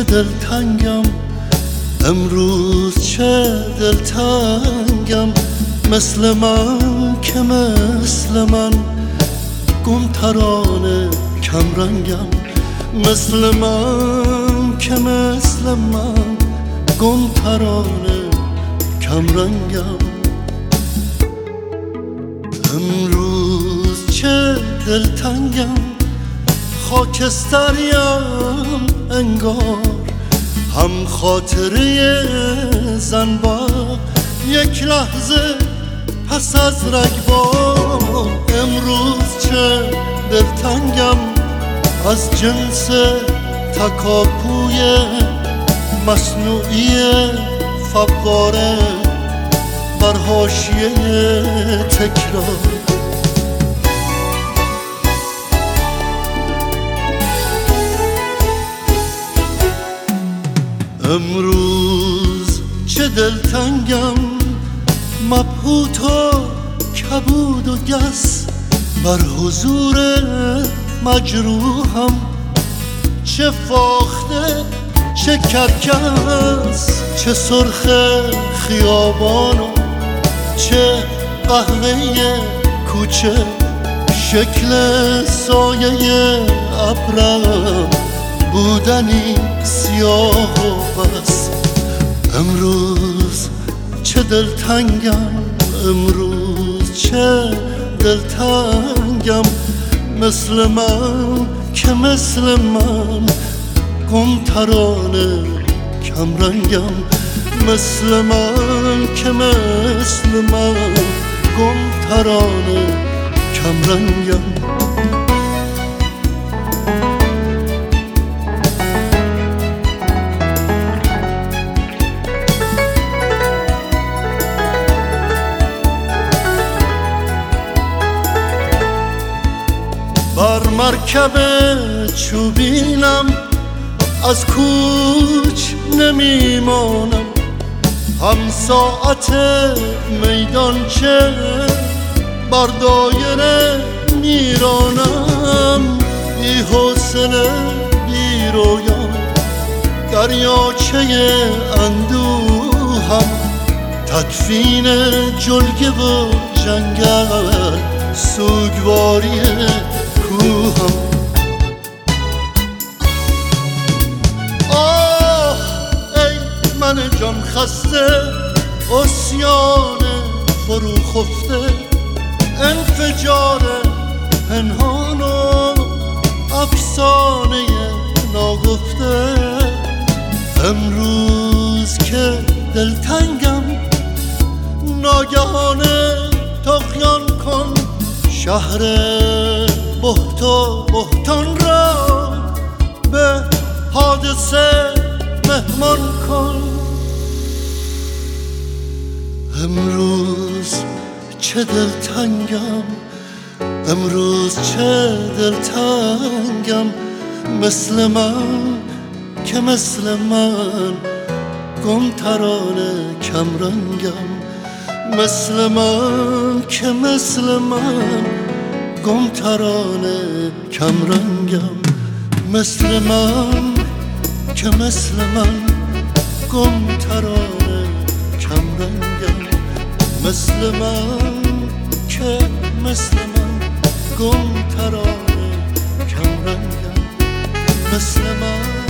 دلتنگم امروز، چه دلتنگم. مثل من که مثل من گم ترانه کمرنگم. مثل من که مثل من گم ترانه کمرنگم. امروز چه دلتنگم، خاکستریم انگار، هم خاطره زنبار یک لحظه پس از رگبار. امروز چه دلتنگم، از جنس تکاپوی مصنوعی فواره بر حاشیه تکرار. امروز چه دلتنگم، مبهوت و کبود و گس بر حضور مجروحم. چه فاخته چه کرکس، چه سرخ خیابان و چه قهوه کوچه، شکل سایه ابرم بودنی سیاه و بس. امروز چه دلتنگم، امروز چه دلتنگم. مثل من که مثل من گم ترانه کمرنگم. مثل من که مثل من گم ترانه کمرنگم. بر مرکب چوبینم از کوچ نمیمانم، هم ساعت میدانچه بر دایره میرانم. بی حوصله بی رویا دریاچه اندوهم، تدفین جلگه و جنگل سوگواری کوهم. آه ای من جان خسته، عصیان فرو خفته، انفجار پنهان و افسانه ناگفته. امروز که دلتنگم، ناگهانه طغیان کن، شهر بهت و بهتان را به حادثه مهمان کن. امروز چه دلتنگم، امروز چه دلتنگم. مثل من که مثل من گم ترانه کمرنگم. مثل من که مثل من گم ترانه کمرنگم. مثل من که مثل من گم ترانه کمرنگم. مثل من که مثل من گم ترانه کمرنگم. مثل من